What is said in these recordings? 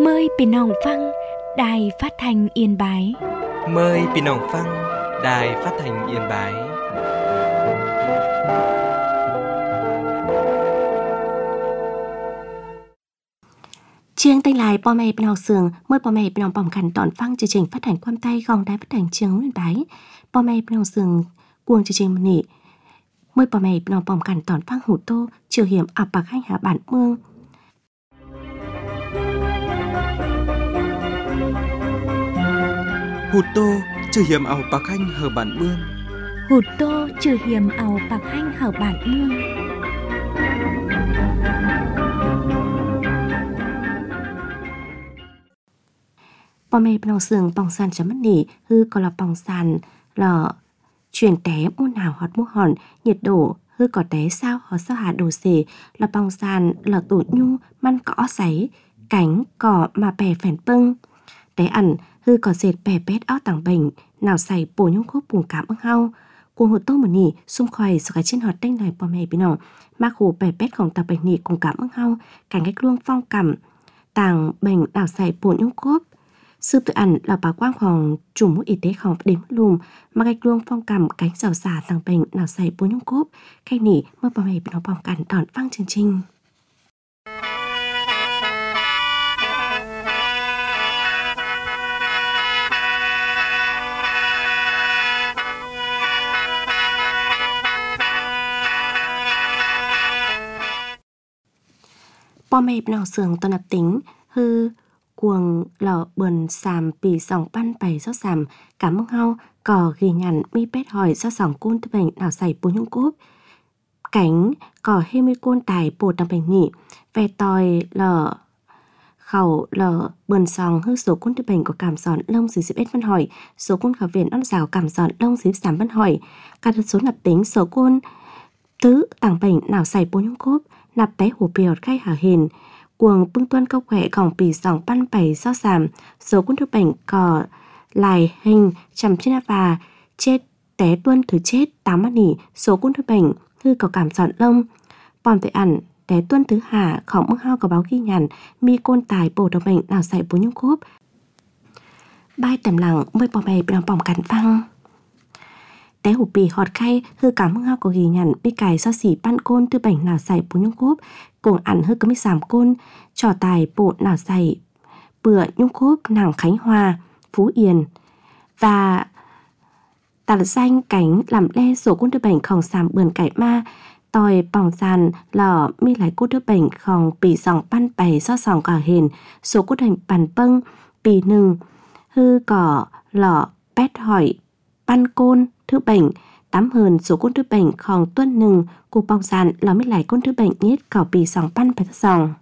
Mờiพี่น้องฟังđài phát thanh Yên Bái. Mời พี่น้องฟัง Đài Phát thanh Yên Bái. Chương tay lại bò mẹ bên học sường, mời bò mẹ bên học bỏng khẩn tọn phăng chương trình phát hành quan tay gong đài phát hành chương Yên Bái. Bò mẹ bên học sường cuồng chương trình nị. Mời bò mẹ bên học bỏng khẩn tọn phăng hủ tô, chiều hiểm ập bạc hành hạ bản mương. Hụt tô chưa hiểm ảo bạc hành hở bản mương. Hụt tô trừ hiểm ảo bạc hành hở bản mương. Bò mẹ bên học sường bỏng sàn chấm mất nỉ, hư còn là bỏng sàn là chuyển té muôn nào hót mũ hòn, nhiệt độ hư có té sao hót sao hạ đồ xề, là bỏng sàn là tổ nhu măn cỏ giấy, cánh cỏ mà bè phèn pưng. Té ẩn hư có dệt bè bét áo tàng bệnh, nào xài bổ nhung khúc buồn cảm ưng hao. Cuồng hụt tô một nỉ, xung khoài sự cái trên họt đanh này bò mẹ bên học, mà khổ bè bétของtàng bệnh nỉ cùng cảm ưng hao, cảnh cách luông phong cảm, tàng bệnh nào xài bổ nhung khúc. Sư tự ẩn là bà quang phòng chủ mũi y tế không đến mất lùm mà gạch luông phong cầm cánh rào xả thằng bệnh nào xảy bố nhung cốp khay nỉ mơ bà mày nó bỏng cản đòn văng chương trình. Bò mày nào sường toàn nạp tính hư cuồng lọ bườn xàm bì sòng pan bày do xàm cảm ơn hao cò ghi nhằn mi bét hỏi do sòng côn tư bệnh nào xảy bố nhung cốp cánh cò hê mi côn tài bột đằng bệnh nhị về tòi lọ khẩu lọ bườn sòng hư số côn tư bệnh của cảm giòn lông dưới dịp ết văn hỏi số côn khảo viện on rào cảm giòn lông dưới giảm văn hỏi cả số nạp tính số côn tứ tàng bệnh nào xảy bố nhung cốp nạp té hủ bìa khai hả hình cuồng bưng tuân câu khỏe gòng bì sòng pan bày do giảm số quân thức bệnh cỏ lại hình chầm trên và chết té tuân thứ chết 8 mắt nỉ số quân thức bệnh thư có cảm giòn lông bòm tự ẩn té tuân thứ hạ khổng mưng hao có báo ghi nhằn mi côn tài bổ đồng bệnh nào xảy bố nhung cốp bai tầm lặng mới bò bè bị bỏng cắn văng té hủ bì họt khay hư cảm mưng hao có ghi nhằn bi cài do xỉ pan côn tư bệnh nào xảy bố nhung cốp cùng ăn hư có mấy giảm côn trò tài bộ nào dày bữa nhung cốp nàng Khánh Hòa Phú Yên và tà danh cánh làm le số côn tư bệnh khòng giảm bườn cải ma tòi bỏng sàn lò mi lại côn tư bệnh khòng bì sòng pan bày do sòng cả hền số côn hành bàn bâng bì nừng hư cỏ lò bét hỏi pan côn thứ bệnh tám hơn số côn thứ bệnh khòng tuân nừng của bong sàn là mới lại côn thứ bệnh nhét cỏ bì sòng pan phải sòng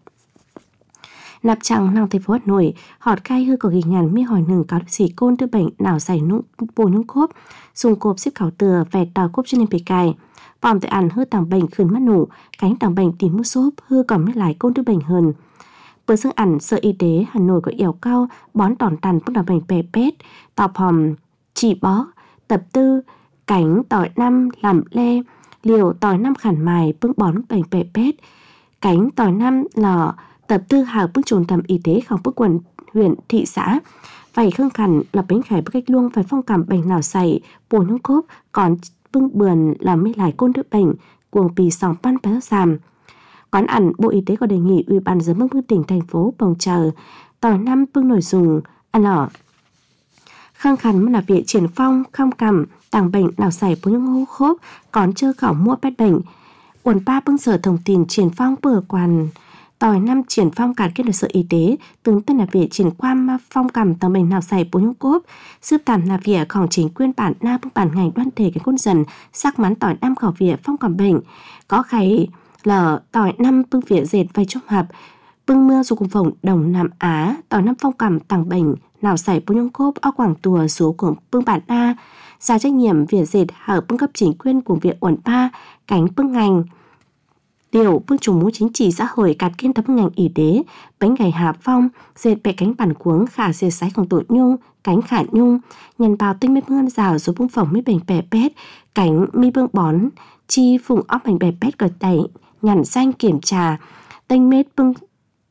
nạp chẳng năng thành phố Hà Nội họt khai hư có ghi nhằn mi hỏi nừng cáo xỉ côn thứ bệnh nào giải nung bổ nhung cốp dùng cốp xếp khảo từa vẹt tàu cốp trên nền bề cài bòm tự ăn hư tàng bệnh khẩn mắt nủ cánh tàng bệnh tìm mua xốp hư còn mới lại côn thứ bệnh hơn bữa xương ẩn sở y tế Hà Nội có yểu cao bón tỏn tàn bức tàng bệnh bè bét tàu hòm chỉ bó tập tư cánh tỏi năm làm le liều tỏi năm khản mài bưng bón bệnh bè bét cánh tỏi năm lò tập tư hào bưng trồn tầm y tế khảo bức quần huyện thị xã vảy khương khẩn là bánh khải bức cách luông phải phong cảm bệnh nào xảy bổ nhung cốp còn bưng bườn là mới lại côn thức bệnh cuồng bì sòng pan bá giảm quán ẩn Bộ Y tế có đề nghị Ủy ban giám đốc tỉnh thành phố bồng chờ tỏi năm bưng nổi dùng ăn lỏ khăng khăn là việc triển phong không cầm tàng bệnh nào xảy bố nhung hô khốp còn chưa khảo mua bét bệnh quần ba bưng sở thông tin triển phong bờ quan tỏi năm triển phong cả kết được sở y tế tướng tên là việc triển quan mà phong cầm tàng bệnh nào xảy bố nhung cốp giúp tạm là việcของchính quyền bản na bưng bản ngành đoàn thể cái quân dần sắc mắn tỏi năm khảo việc phong cầm bệnh có khay lở tỏi năm bưng việc dệt vai trong hạp bưng mưa dù cùng phòng đồng Nam Á tỏi năm phong cầm tàng bệnh nào xảy bố nhung cốp ở quảng tùa số của bưng bản A ra trách nhiệm việc dệt hở bưng cấp chính quyền của việc uẩn ba cánh bưng ngành điều bưng chủ mũ chính trị xã hội cạt kiên tập ngành y tế bánh gầy hạ phong dệt bẹ cánh bản cuống khả dệt sáiของtổ nhung cánh khả nhung nhân bào tinh mê mươn rào số bưng phòng mi bệnh bè bét cánh mi bưng bón chi phùng óc bệnh bè bét cờ tẩy nhằn danh kiểm trà tinh mết bưng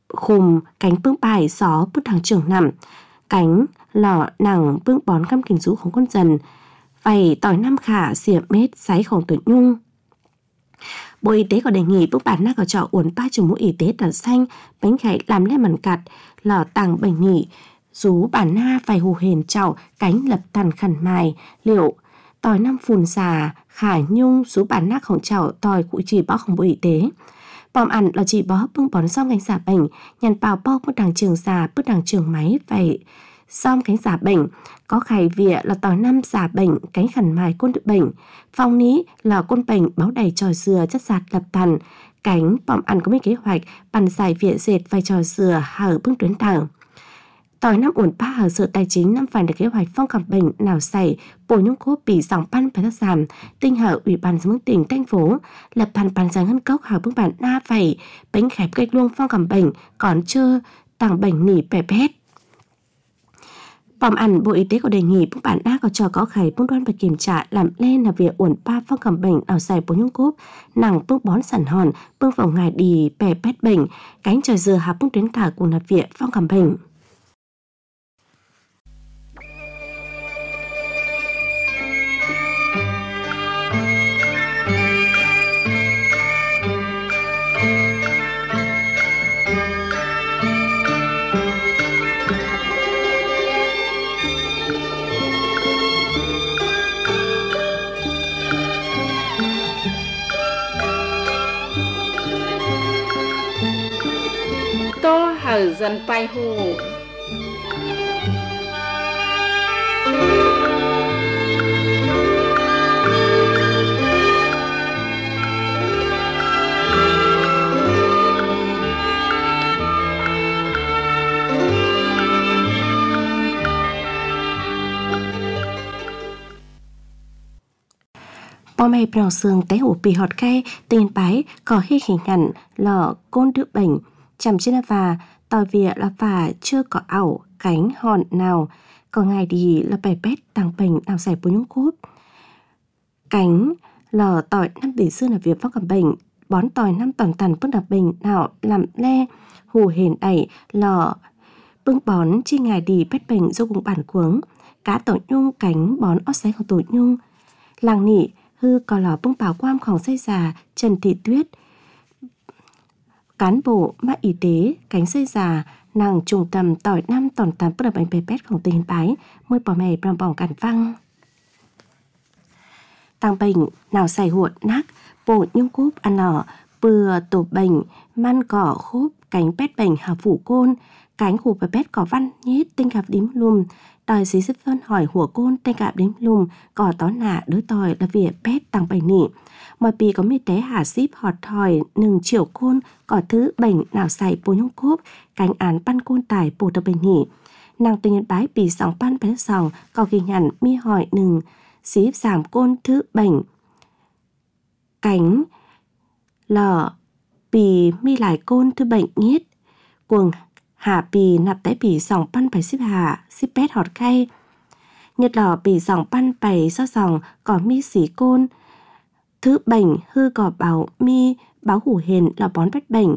khùm cánh bưng bài gió bút thằng trưởng nằm cánh lọ nằng bưng bón căm kình rúของcon dần vầy tỏi năm khả xỉa mết sáyของtuổi nhung. Bộ Y tế có đề nghị bức bản na có trò uốn ba chủng mũi y tế đỏ xanh bánh khải làm lên mẩn cặt lò tàng bệnh nghỉ rú bản na phải hù hền trạo cánh lập tàn khẩn mài liệu tỏi năm phùn xà khả nhung rú bản na khổng trạo tỏi cụ chỉ bóของBộ Y tế bòm ăn là chỉ bó bưng bón xong cánh xả bệnh nhằn bào bó bức đằng trường xà bức đằng trường máy phải xong cánh xả bệnh có khải vịa là tỏi năm xả bệnh cánh khẩn mài côn tự bệnh phong ní là côn bệnh báo đầy trò dừa chất giạt lập tàn cánh bòm ăn có mấy kế hoạch bàn giải vịa dệt vai trò dừa hở bưng tuyến thẳng tỏi năm uốn ba hở sự tài chính năm phải được kế hoạch phong cảm bệnh nào xảy bổ nhung cốp bị dòng pan phải giảm tinh hở ủy ban dân tỉnh thành phố lập bàn giải ngân cốc hở bưng bản na phải bánh khép cách luôn phong cảm bệnh còn chưa tàng bệnh nỉ bẻ bét. Bòm ăn Bộ Y tế có đề nghị bức bản na có trò có khải bưng đoan phải kiểm tra làm lên là việc uốn ba phong cảm bệnh ảo giải bổ nhung cốp nàng bưng bón sản hòn bưng vào ngài đi bẻ bét bệnh cánh trời dừa hà bưng tuyến thả cùng là việc phong cảm bệnh. Tô hở dần bay hù Bò mày bèo xương té hủ bì họt cây tiền bái có hy hình ảnh lọ côn đứa bệnh chằm trên và tỏi vịa là phà chưa có ảo cánh hòn nào có ngày đi là bè bét tăng bệnh nào giải bố nhung cốp cánh lò tỏi năm bị xưa là việc phong cảm bệnh bón tỏi năm toàn tàn bức đặc bệnh nào làm le hù hền đẩy lò bưng bón chi ngày đi bét bệnh do cùng bản cuống cá tỏi nhung cánh bón ót xáy của tỏi nhung làng nỉ hư có lò bưng bảo quamของxây già Trần Thị Tuyết cán bộ mắc y tế cánh xây già nàng trung tâm tỏi năm toàn tàn bất bệnh bè bétของtình bái môi bỏ mày bòng bỏng cản văng tăng bệnh nào xài huột nát bộ nhung cúp ăn lỏ bừa tổ bệnh man cỏ khốp cánh bét bệnh hà phủ côn cánh hủ bè bét có văn nhít tinh gặp đím lùm đòi xí xếp phân hỏi hùa côn tinh gặp đím lùm cỏ tó nạ đứa tỏi là việc bét tăng bệnh nỉ mọi bì có mi tế hà ship họt thòi nừng triệu côn có thứ bệnh nào xài bố nhung cốp cánh án pan côn tài bổ tập bệnh nỉ nàng tình nhân bái bì sòng pan bén sòng có ghi nhận mi hỏi nừng ship giảm côn thứ bệnh cánh lọ bì mi lại côn thứ bệnh nhít cuồng hạ bì nạp tế bì sòng pan phải ship hạ ship bét họt khay nhật lọ bì sòng pan phải so sòng có mi xỉ côn thứ bệnh hư cỏ bảo mi báo hủ hền là bón vết bệnh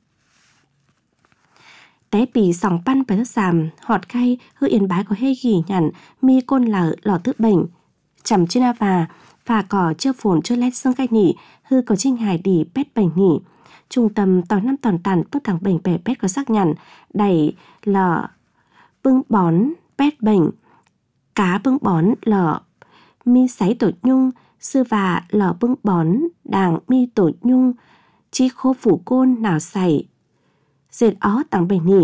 té bì sòng pan phải giảm họt khay hư yên bái có hay ghi nhận mi côn là lọ thứ bệnh chằm trên và cỏ chưa phồn chưa lét xương cay nỉ hư có trinh hải đi bét bệnh nỉ trung tâm tỏi năm toàn tàn bức thằng bệnh bè bét có xác nhận đẩy lọ bưng bón bét bệnh cá bưng bón lọ mi sáy tổ nhung sư và lò bưng bón đàng mi tổ nhung chi khô phủ côn nào xảy dệt ó tăng bệnh nỉ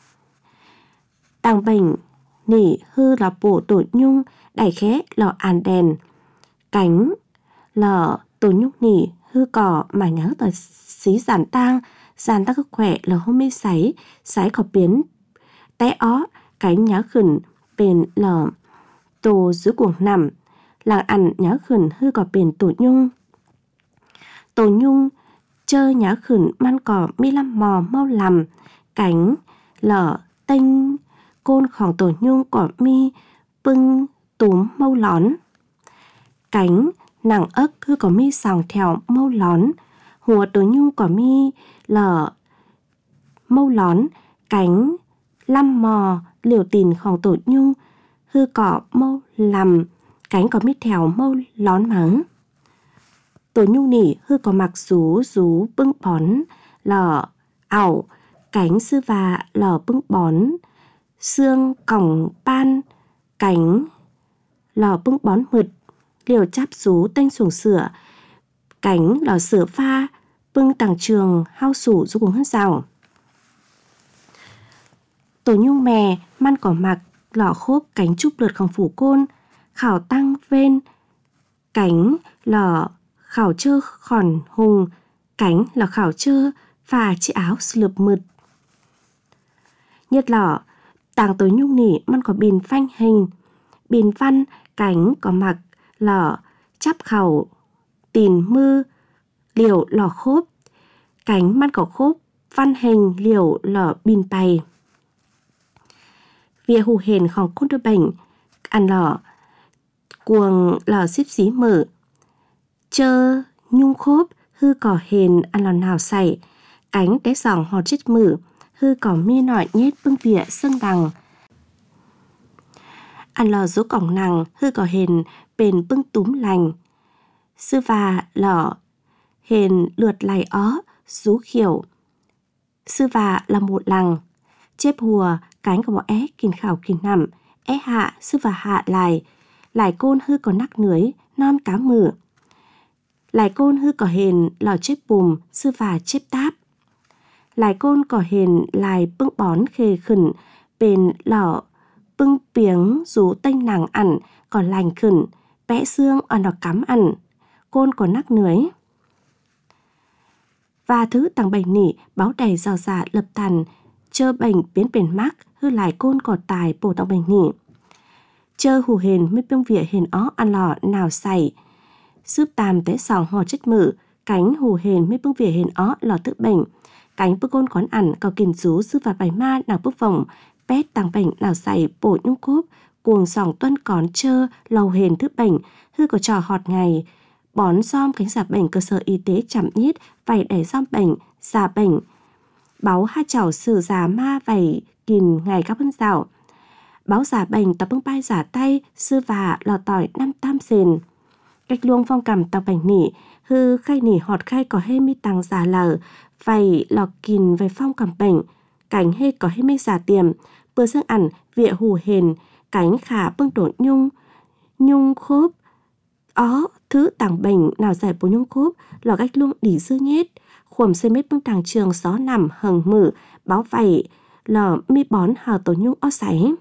tăng bệnh nỉ hư lò bổ tổ nhung đẩy khé lò an đèn cánh lò tổ nhung nỉ hư cỏ mà nhớ tỏi xí giàn tang cực khỏe lò hôm mi sáy có biến té ó cánh nhá khẩn bền lò tổ dưới cuồng nằm làng ăn nhá khẩn hư có bền tổ nhung chơi nhá khẩn man cỏ mi lâm mò mau làm cánh lở tênh cônของtổ nhung cỏ mi bưng túm mau lón cánh nàng ức hư có mi sòng theo mau lón hùa tổ nhung cỏ mi lở mâu lón, cánh lăm mò, liều tìnของtổ nhung, hư cỏ mâu làm, cánh có mít theo mâu lón mắng. Tổ nhung nỉ hư có mặc rú bưng bón, lò ảo, cánh sư và lò bưng bón, xương còng pan, cánh lò bưng bón mực, liều chắp rú tanh xuồng sửa, cánh lò sửa pha, bưng tàng trường hao sủ rú cùng hân rào. Tổ nhung mè, man cỏ mặc, lò khốp cánh trúc lượt khổng phủ côn, khảo tăng vên, cánh lò khảo chơ khòn hùng, cánh lò khảo chơ và chiếc áo lượp mực. Nhất lò, tàng tổ nhung nỉ man có bìn phanh hình, bìn văn, cánh có mặc, lò chắp khảo tìn mư, liều lò khốp, cánh man có khốp, văn hình liều lò bìn bày. Vía hù hềnของคนđôi bệnh, ăn lò, cuồng lò xếp xí mở, chơ nhung khốp, hư cỏ hền ăn lò nào xảy, cánh đế sòng hò chết mử, hư cỏ mi nọi nhết bưng vỉa sân đằng. Ăn lò dỗ cỏng nằng, hư cỏ hền bền bưng túm lành. Sư và lò hền lượt lài ó, rú khiểu. Sư và là một lằng, chép hùa, cánh của bỏ é kìn khảo kìn nằm, é hạ, sư và hạ lài côn hư có nắc nưới, non cá mử. Lài côn hư có hền lò chép bùm, sư và chép táp. Lài côn có hền lài bưng bón khề khẩn, bền lò bưng piếng rú tênh nàng ẩn, còn lành khẩn, bẽ xương ở nó cắm ẩn, côn có nắc nưới. Và thứ tàng bệnh nỉ, báo đầy rào giả lập thần, chơ bệnh biến bền mắc, hư lài côn cỏ tài bổ tàng bệnh nỉ. Chơ hù hền mới bông vỉa hền ó ăn lò nào xảy. Sướp tàm tế sòng hò chết mử, cánh hù hền mới bông vỉa hền ó lò tự bệnh. Cánh bức côn quán ẩn có kìn rú sư và bài ma nào bức vòng, pét tàng bệnh nào xảy bổ nhung cốp, cuồng sòng tuân cón chơ lầu hền thức bệnh, hư có trò họt ngày. Bón xóm cánh giả bệnh cơ sở y tế chậm nhít, vảy đẩy xóm bệnh, giả bệnh. Báo hai chảo sử giả ma vảy kìn ngày các phân rào. Báo giả bệnh tập bưng bay giả tay, sư và lò tỏi 5 tam sền. Cách luông phong cầm tàu bệnh nỉ, hư khay nỉ họt khay có hê mi tăng giả lờ, vảy lò kìn về phong cầm bệnh. Cánh hê có hê mi giả tiềm, bữa dương ẩn, vịa hù hền, cánh khả bưng đổ nhung khốp. Ó, thứ tàng bệnh nào giải bố nhung khốp, lò cách luông đỉ dư nhết. Khuẩm xây mết bưng tàng trường gió nằm hầng mử, báo vảy, lò mi bón hào tổ nhung ó sáy.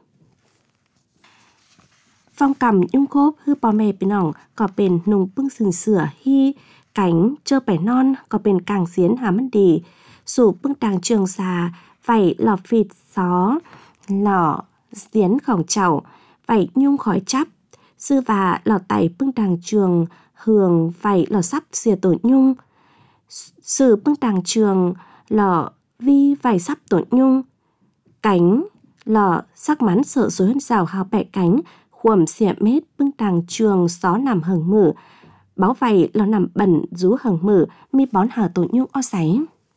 Phong cầm nhung khốp hư bò mè bên nòng, có bền nùng bưng sừng sửa hi, cánh chơ bẻ non, có bền càng xiến hà mất đi. Sủ bưng tàng trường già, vảy lò phịt gió, lò xiến khỏng chảo, vảy nhung khói chắp. Sư và lò tẩy bưng tàng trường, hường vảy lò sắp xìa tổ nhung. Sử bưng tàng trường, lò vi vảy sắp tổ nhung. Cánh, lò sắc mắn sợ dối hơn rào hào bẹ cánh, khuẩm xẻ mết bưng tàng trường gió nằm hầng mử. Báo vảy lò nằm bẩn rú hầng mử, mi bón hào tổ nhung o sáy.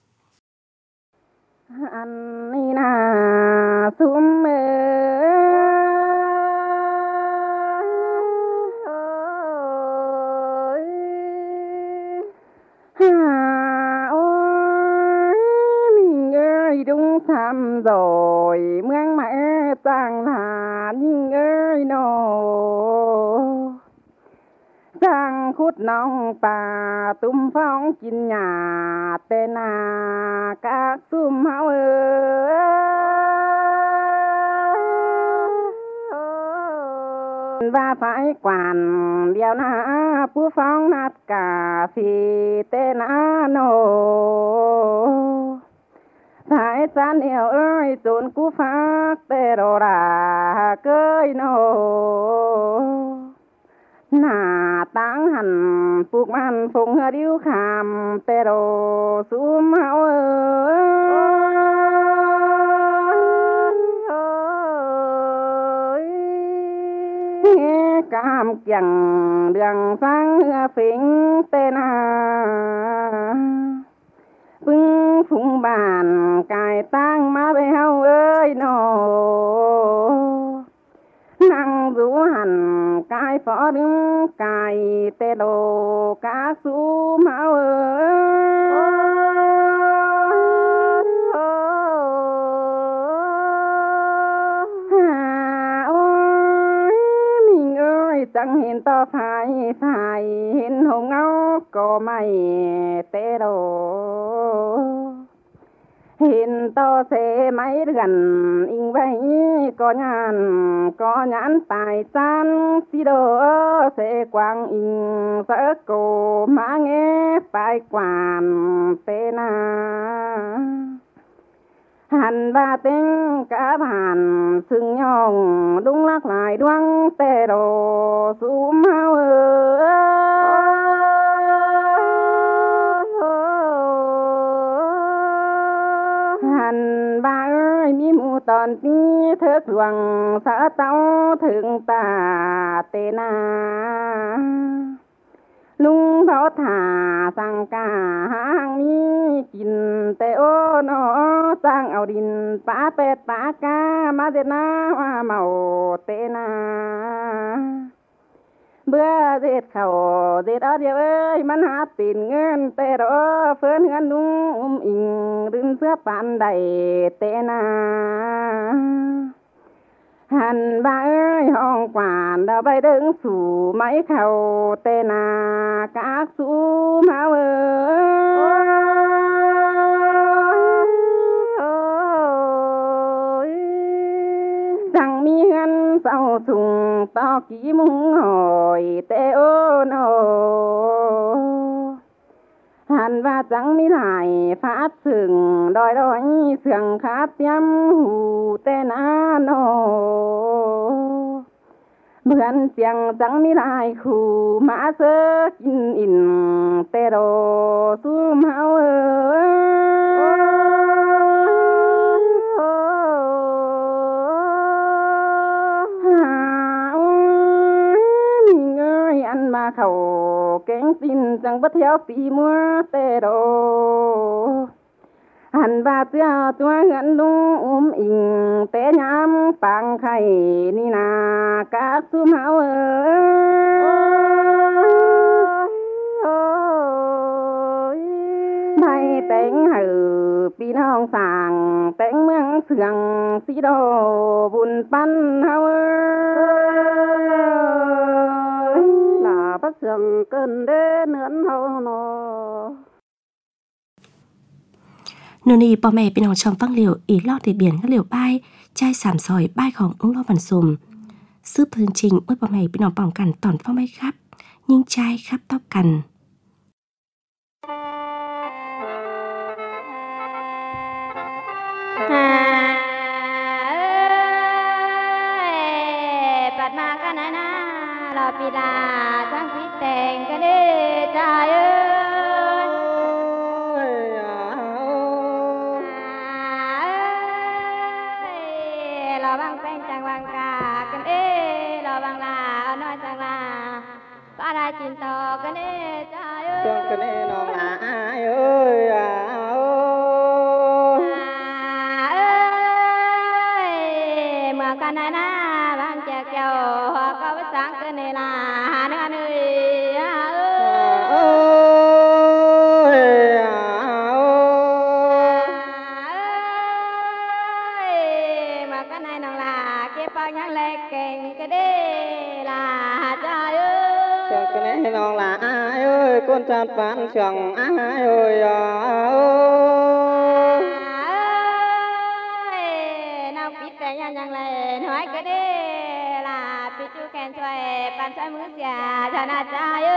Thăm rồi mương mẹ tàng là nhưng ơi nô sang khút nong bà tum phong chín nhà tên à các tum hao và phải quản điều na pu phong nát cà phê tên à nô thái san yêu ơi tốn cú phát tê đồ đà cơi nô nà táng hẳn phục man phùng hơ điêu khám tê đồ xúm hao ơi nghe cam chẳng đường sang phình tên à bưng phùng bàn cài ายตั้งมาไปเฮาเอ้ยโนนั่งดูหันกายฟอดึงกายเตโดกาสูมาเอ้ยจังเห็นต่อภายเห็นหงเงาก็ไม่เตโดเห็นต่อเสไม่เดือนอิงไว้ก็ยานตายจันสิโดเสกวางอิงเสโกมาเงไปกวานเตนาหันบาเต็งกะบานซึ่งย่องดุงลักหลายดวงเตโดสูมเฮาหันบาเอ้ยมีหมู่ตอนนี้เถิกหลวงสะเต้าถึงตาเตนาลุงเขาถ่าสังกาหางมีกินแต่โอ้นอสร้างเอาดินป้าเป็ดป้ากามาเดนาว่าเมาเตนาเบื่อเด็ดเขาเด็ดเอาเดียวเอ้ยมันหาตินเงินแต่รอเฟินเงินลุงอิงรินเสื้อปานใดเตนาหันบ่าเอ้ยห้องกวานดาวไปดึงสู่ไม้เข่าเตนากากสู่มาเอ้ยจังมีเงินเศร้าสุงต่อกี่มุงหอยเตโอโนหันว่าจังมีหลายฟาดสึงดอยเสื่องขาเตรียมหูเตนาโนเบือนเสียงจังมีหลายคู่มาเสกินอินเตโรสู้เมาเอ้ยอันมาเขาเก่งสินจังบ่เที่ยวปีมัวเตโรหันบาเจ้าตัวเงินลุงอิงเตยามปังไข่นี่นากาสุมเฮาไม่แต่งหือพี่น้องสั่งแต่งเมืองเสืองสีโดบุญปั้นเฮาลาพระเสืองเกินเด้เนื้อนเฮาเนาะ nô ni bò mẹ bên hồng trong văng liều ý lo để biển các liều bay chai sảm sỏi bayของứng lo văn sùm sư phương trình ơi bò mẹ bên hồng bỏng cằn tòn phong bay khắp nhưng chai khắp tóc cằn ปัดมากันนะรอปีลาทั้งพิแต่งกันเด้ใจเอ้รอบางเป็นจังวังกากันเอ้รอบางลาเอาน้อยจังลาป้าได้จินต่อกันเอ้ใจเอ้ยกันเอ้น้องลาเอ้ยเมื่อกันนะบางเจ้าเจ้าก็ไปสั่งกันเอ้ลาเนื้อเนื้ยังเล็กเก่งก็ได้ล่ะจ้าเอ้ยช่างกันให้น้องล่ะเอ้ยคนจัดปันช่างเอ้ยน้องปิดแต่ยังเล่นหอยก็ได้ล่ะปิดจูแขนช่วยปันช่วยมือเสียชนะจ้าเอ้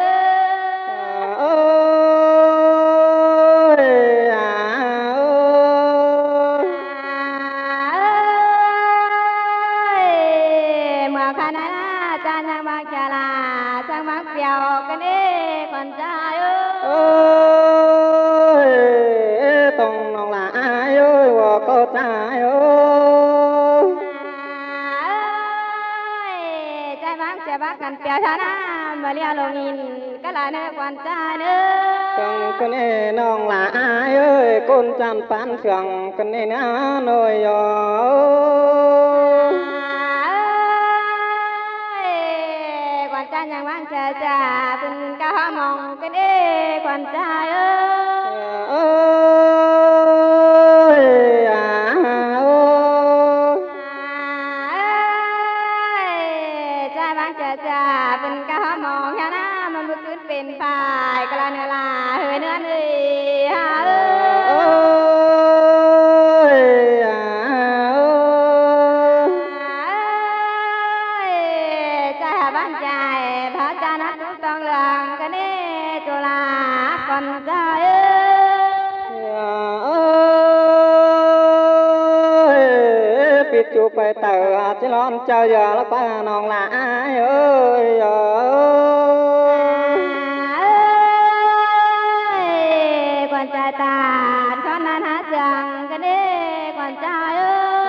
เปียวกันเอ้คนใจเอ้ยต้องน้องละเอ้ยว่าก็ใจเอ้ยใจบางเสียบางกันเปียวชนะมาเลี้ยลงอินก็ละเนื้อควันใจเอ้ย cái này nong là ai ơi con chăn phán trường cái này nó nồi quan trai nhàng vang trà trà tình cao mong cái này quan trai trai vang trà trà tình cao mong nhà na mà bướcขึ้นเป็นฝ่ายกลาเนื้อลาเฮือเนื้อนี่ chú phải tờ chứ lon chơi giờ nó qua nòng là ai ơi quan trai tàn con nan hát rằng cái đấy quan trai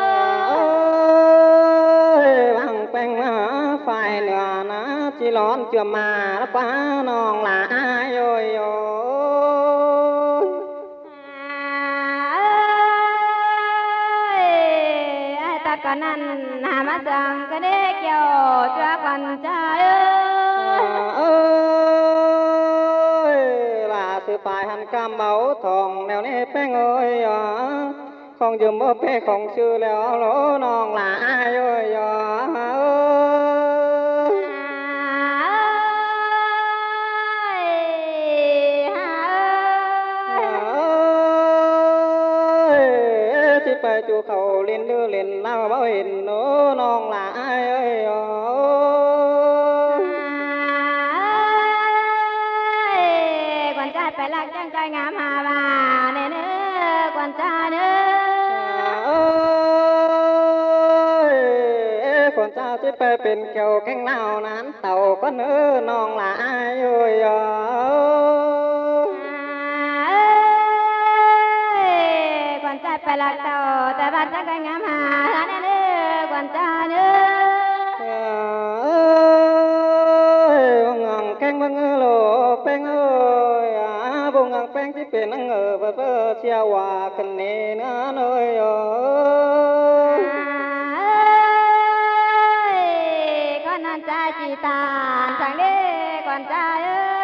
ơi bằng phanh phải nữa nó chỉ lon chưa mà nó qua nòng là ai ơi con ăn hà mắt rằng cái đấy kêu cho con trai là sự phải hành cam máu thòng nèo nê phanh ơi không dùm bơ phê không sư leo lỗ non là ai ơi phải chú khẩu lên đưa lên lao bảo hình nó non là ai ơi quan trai phải là chàng trai ngắm hà bà nè nữa quan trai nữa quan trai chỉ phảiเป็นเกี่ยวแข้งเล่านั้นเต่าก็เนื้อน้องละai ơi quan trai phải là tàuแต่บ้านจะกันงามหาแน่ๆquan trai nữa bông ngằng canh bông ngư lô beng ơi bông ngằng beng chỉเป็นนังvơ vơ chia hòa cần nè nữa nơi con ăn trai chỉ tàn chẳng đi quan trai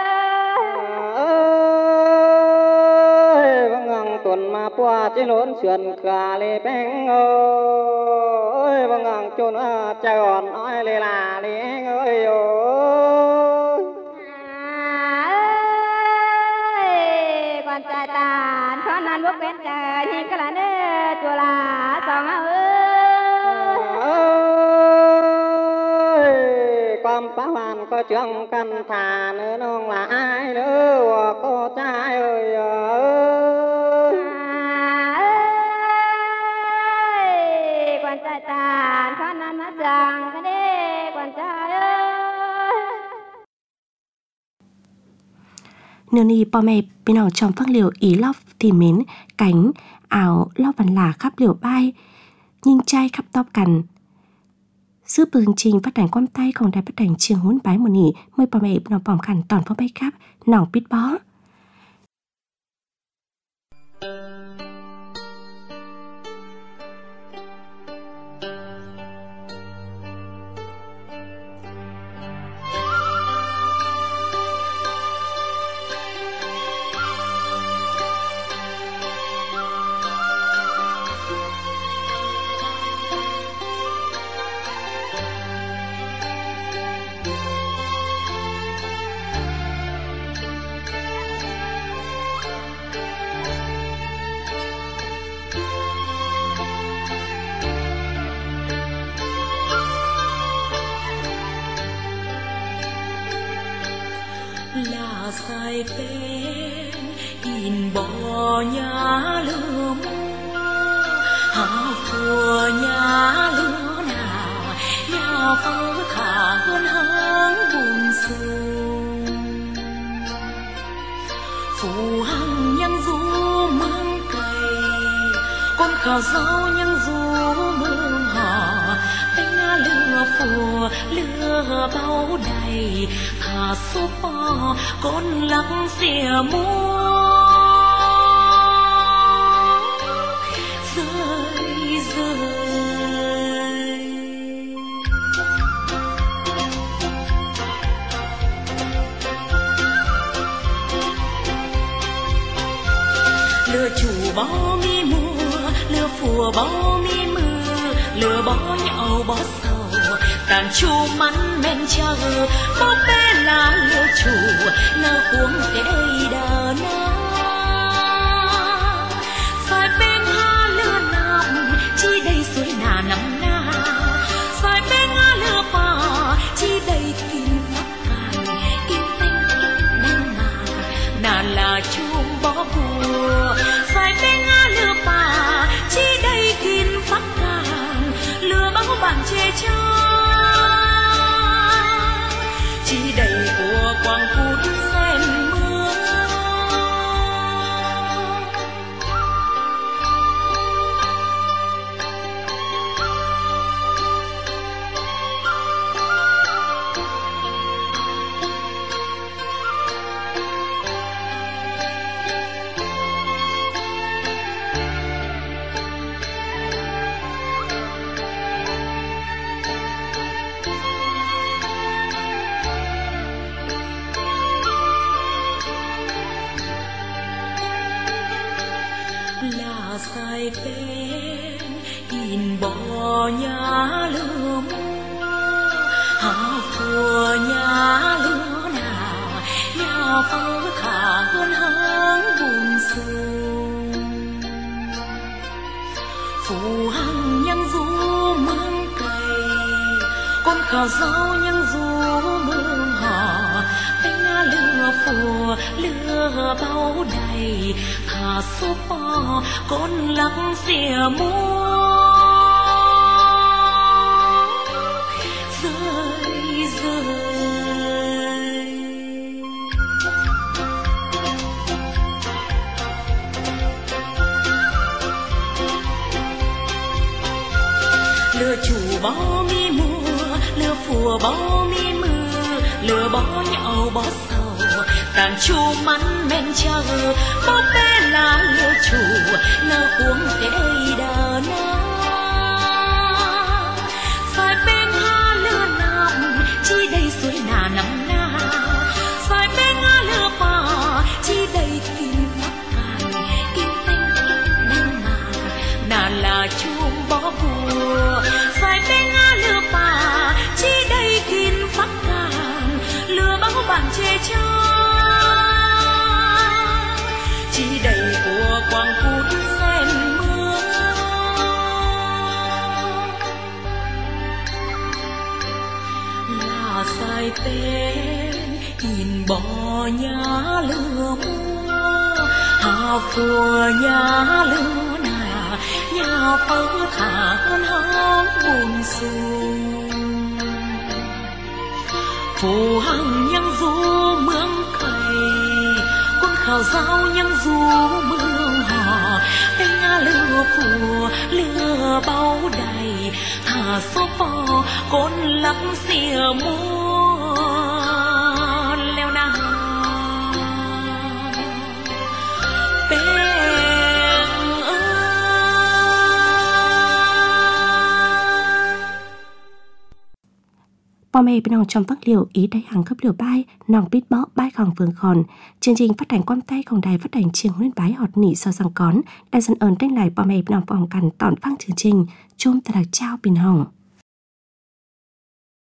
tuần mà qua chỉ lốn sườn cả lê beng ơi bông ngằng chôn cha gòn nói lê là lê ơi quan trai tàn con ăn bốc bên trời thì cái là nè chùa là sòng con phá hoàn có trường căn thà nữa non là ai nữa cô trai ơi quan trai tàn con ăn mắt rằng cái đấy quan trai Nếu ni bò mẹ bên nào trong phác liệu ý lọc thì mến cánh áo lọc văn là khắp liều bay nhưng trai khắp tóc cằn Sư bừng trình phát đánh quam tayของđài phát đánh trường hôn bái một nỉ mời bò mẹ bên nào bỏng khẳng toàn phó bay khắp nòng bít bó là sai tên in bò nhà lửa mua hào phùa nhà lửa nào nhà phơ khả hơn háng buồn xuông phù hằng nhân du mương cày con khảo dâu nhân du mương hò tiếng lửa phùa lửa bao đầy đầy thả số bò con lắc xìa múa rơi rơi. Lừa chủ bao mi mùa, lừa phùa bao mi mưa, lừa bó nhậu bó sầu tàn chu mắn men chờ bó bé là lừa chủ lừa cuống để đây đờ na xoài bên ha lừa nằm chi đây suối nà nằm na xoài bên ha lừa bò chi đây kim phát cài kim tinh kim đen nà là chuông bó bùa xoài bên ha lừa bò chi đây kim phát cài lừa báo bạn chê cho chi đầy của quang phút sen mưa. Là sai bên in bò nhà lửa mua hà phùa nhà lửa nào nhà phơ khả hơn háng buồn sông phù hằng nhân du mương cày con khảo rau nhân du mương họ bên lửa phùa lửa bao đầy thả số bò con lắc xìa múa rơi rơi. Lừa chủ bó mi mùa, lừa phùa bó mi mưa, lừa bó nhậu bó sầu tàn chu mắn men chờ bó bé là lừa chủ lừa cuống để đây đờ na xoài bên ha lừa nằm chi đây suối nà nằm na xoài bên ha lừa bò chi đây kim phát cài kim tinh kim đen nà là chuông bó bùa xoài bên ha lừa bò chi đây kim phát cài lừa báo bạn chê cho chi đầy của quang phút sen mưa. Là sai tên in bò nhà lửa mua hà phùa nhà lửa nà nhà phơ thả hơn háng buồn sung phù hằng nhân du mương cày con khảo rau nhân du mương họ bên lửa phùa lửa bao đầy thả số bò con lắc xìa múa leo na Bò mê bên nòng trong phát liệu ý đầy hàng cấp liều bay, nòng bít bó bay khòng vương khòn. Chương trình phát hành quan tayของđài phát hành trường nguyên bái họt nỉ so sang cón. Đài dân ơn tên lại bò mê bên nòng vòng cằn tọn phăng chương trình. Chôm ta đặc trao bình hồng.